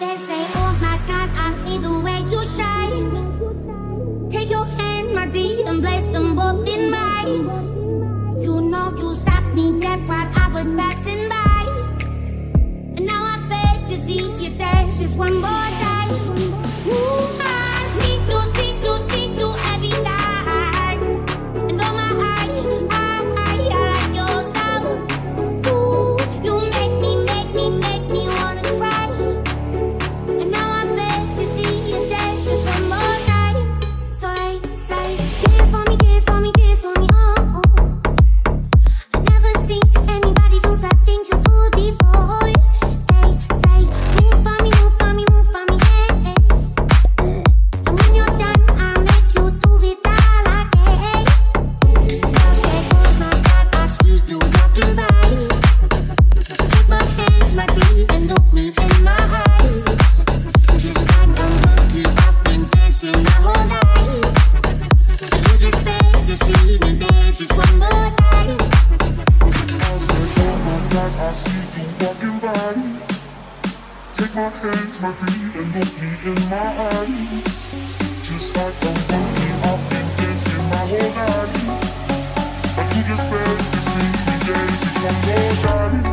They say, oh my God, I see the way you shine. Take your hand, my dear, and place them both in mine. You know you stopped me dead while I was passing by. And now I beg to see you dance just one more time. Ooh, I see through every night. And oh my, I like your style. Ooh, you make me wanna cry. And now I beg to see you dance just one more time. So they say, dance for me, dance for me, dance for me, oh, oh. I never seen anybody do the things you do before. They say, move for me, move for me, move for me, yeah, yeah. And when you're done, I'll make you do it all again. Now say, oh my God, I see you walking by. Take my hands, my teeth, and look me in my eyes. Just like a monkey, I've been dancing my whole life. And you just beg to see me dance just one more time. I said, oh my God, I see you walking by. Take my hands, my feet, and look me in my eyes. Just like a monkey, I've been dancing my whole life. And you just beg to see me dance just one more time.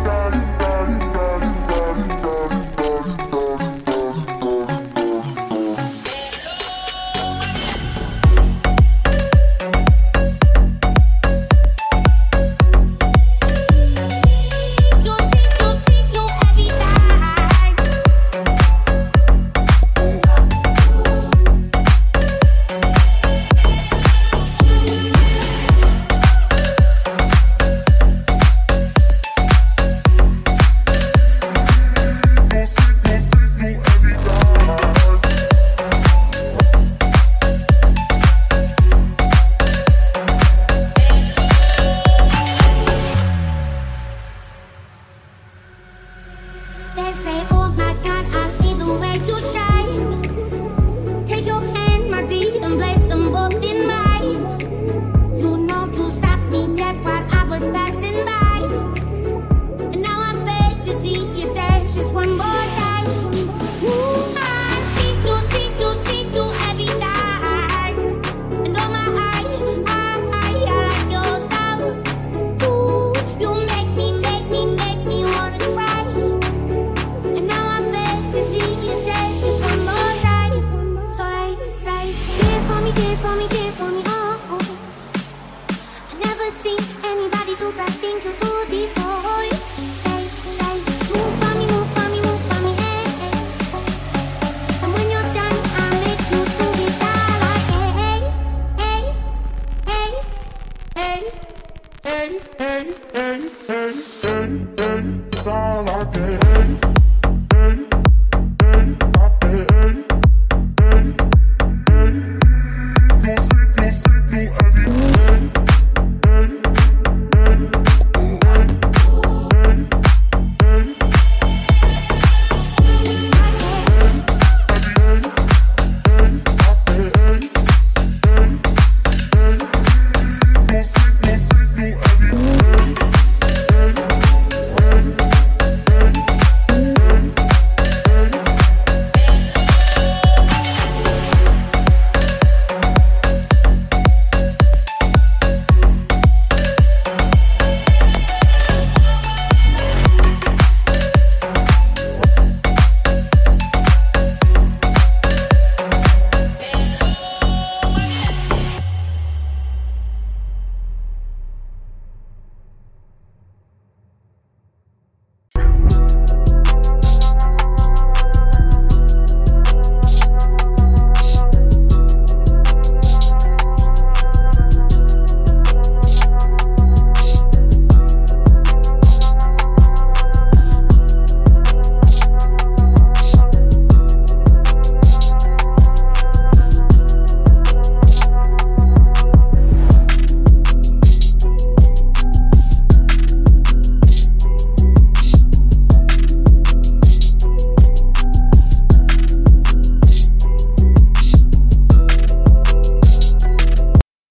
They say, oh my God, I see the way you shine. Take your hand, my dear, and place them both in mine. You know you stopped me dead while I was passing by. And now I beg to see you dance just one more time. Ooh, I see through every night. And oh my, I like your style. Ooh, you make me wanna cry. And now I beg to see you dance just one more time. So they say, dance for me, dance for me, dance for me, oh, oh. I never seen anybody do the things you do before. They say, move for me, move for me, move for me, eh, eh. And when you're done, I'll make you do it all again. Hey, hey, Hey, hey, hey, hey, hey, hey, all I can.